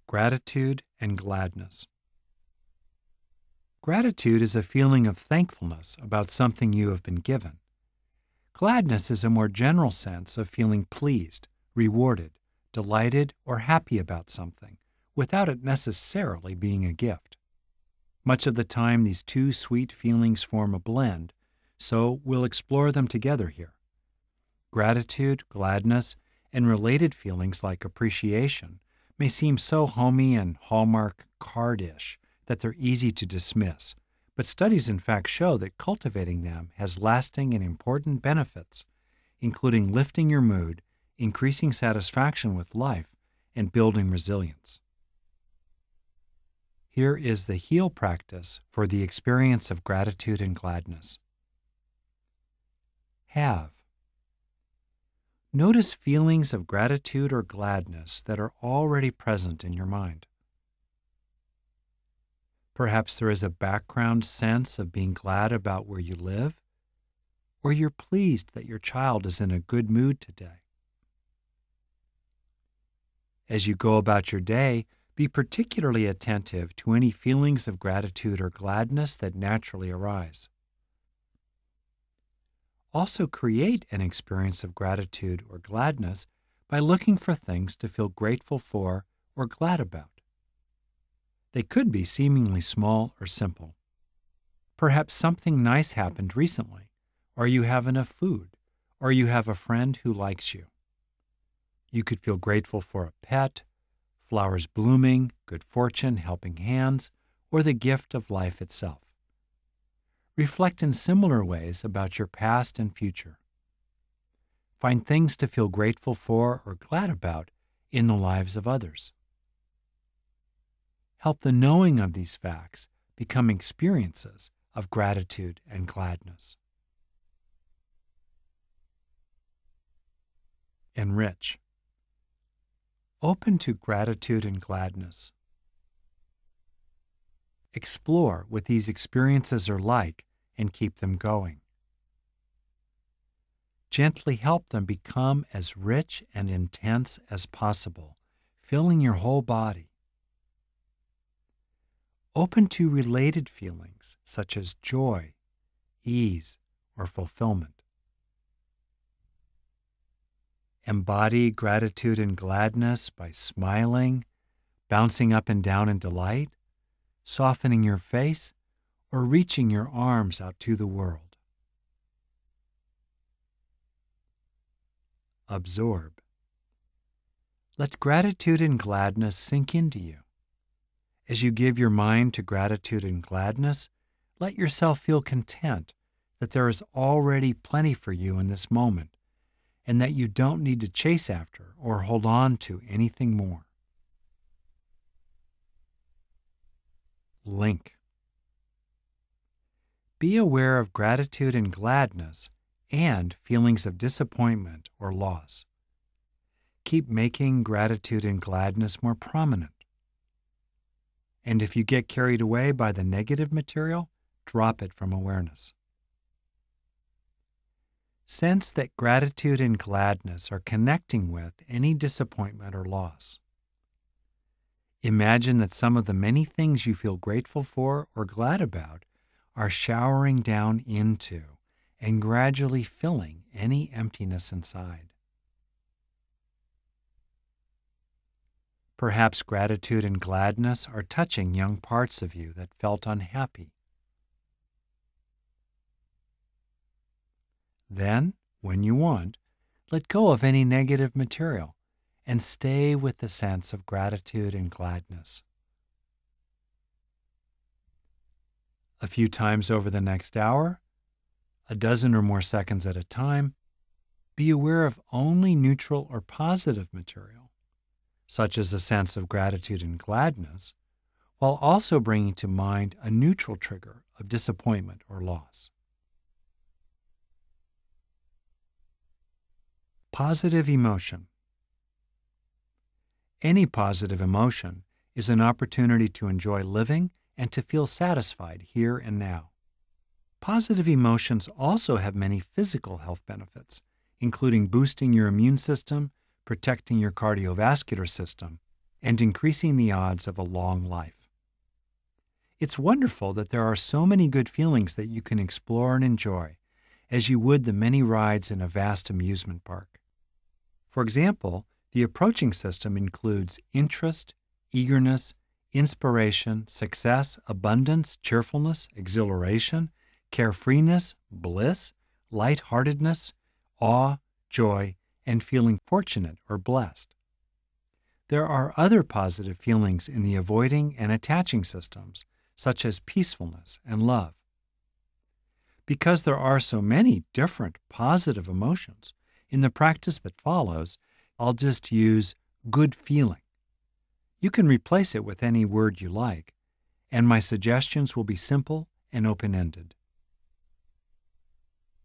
Gratitude and gladness. Gratitude is a feeling of thankfulness about something you have been given. Gladness is a more general sense of feeling pleased, rewarded, delighted, or happy about something, without it necessarily being a gift. Much of the time, these two sweet feelings form a blend, so we'll explore them together here. Gratitude, gladness, and related feelings like appreciation may seem so homey and Hallmark card-ish that they're easy to dismiss, but studies in fact show that cultivating them has lasting and important benefits, including lifting your mood, increasing satisfaction with life, and building resilience. Here is the HEAL practice for the experience of gratitude and gladness. Have. Notice feelings of gratitude or gladness that are already present in your mind. Perhaps there is a background sense of being glad about where you live, or you're pleased that your child is in a good mood today. As you go about your day, be particularly attentive to any feelings of gratitude or gladness that naturally arise. Also create an experience of gratitude or gladness by looking for things to feel grateful for or glad about. They could be seemingly small or simple. Perhaps something nice happened recently, or you have enough food, or you have a friend who likes you. You could feel grateful for a pet, flowers blooming, good fortune, helping hands, or the gift of life itself. Reflect in similar ways about your past and future. Find things to feel grateful for or glad about in the lives of others. Help the knowing of these facts become experiences of gratitude and gladness. Enrich. Open to gratitude and gladness. Explore what these experiences are like and keep them going. Gently help them become as rich and intense as possible, filling your whole body. Open to related feelings such as joy, ease, or fulfillment. Embody gratitude and gladness by smiling, bouncing up and down in delight, softening your face, or reaching your arms out to the world. Absorb. Let gratitude and gladness sink into you. As you give your mind to gratitude and gladness, let yourself feel content that there is already plenty for you in this moment, and that you don't need to chase after or hold on to anything more. Link. Be aware of gratitude and gladness and feelings of disappointment or loss. Keep making gratitude and gladness more prominent. And if you get carried away by the negative material, drop it from awareness. Sense that gratitude and gladness are connecting with any disappointment or loss. Imagine that some of the many things you feel grateful for or glad about are showering down into and gradually filling any emptiness inside. Perhaps gratitude and gladness are touching young parts of you that felt unhappy. Then, when you want, let go of any negative material and stay with the sense of gratitude and gladness. A few times over the next hour, a dozen or more seconds at a time, be aware of only neutral or positive material, such as a sense of gratitude and gladness, while also bringing to mind a neutral trigger of disappointment or loss. Positive emotion. Any positive emotion is an opportunity to enjoy living and to feel satisfied here and now. Positive emotions also have many physical health benefits, including boosting your immune system, protecting your cardiovascular system, and increasing the odds of a long life. It's wonderful that there are so many good feelings that you can explore and enjoy, as you would the many rides in a vast amusement park. For example, the approaching system includes interest, eagerness, inspiration, success, abundance, cheerfulness, exhilaration, carefreeness, bliss, lightheartedness, awe, joy, and feeling fortunate or blessed. There are other positive feelings in the avoiding and attaching systems, such as peacefulness and love. Because there are so many different positive emotions, in the practice that follows, I'll just use good feeling. You can replace it with any word you like, and my suggestions will be simple and open-ended.